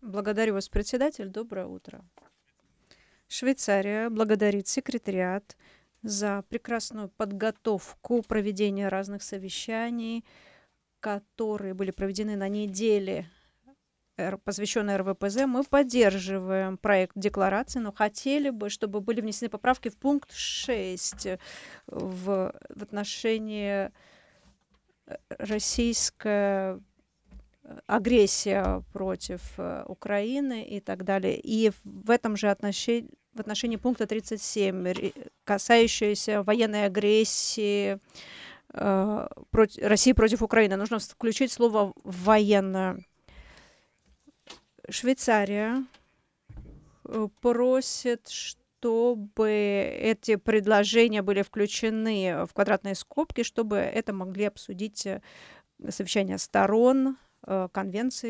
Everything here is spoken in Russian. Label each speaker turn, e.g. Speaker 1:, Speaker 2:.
Speaker 1: Благодарю вас, председатель. Доброе утро. Швейцария благодарит секретариат за прекрасную подготовку проведения разных совещаний, которые были проведены на неделе, посвященной РВПЗ. Мы поддерживаем проект декларации, но хотели бы, чтобы были внесены поправки в пункт 6 в отношении российской агрессия против Украины и так далее. И в этом же отношении, в отношении пункта 37, касающегося военной агрессии России против Украины, нужно включить слово «военная». Швейцария просит, чтобы эти предложения были включены в квадратные скобки, чтобы это могли обсудить совещания сторон конвенции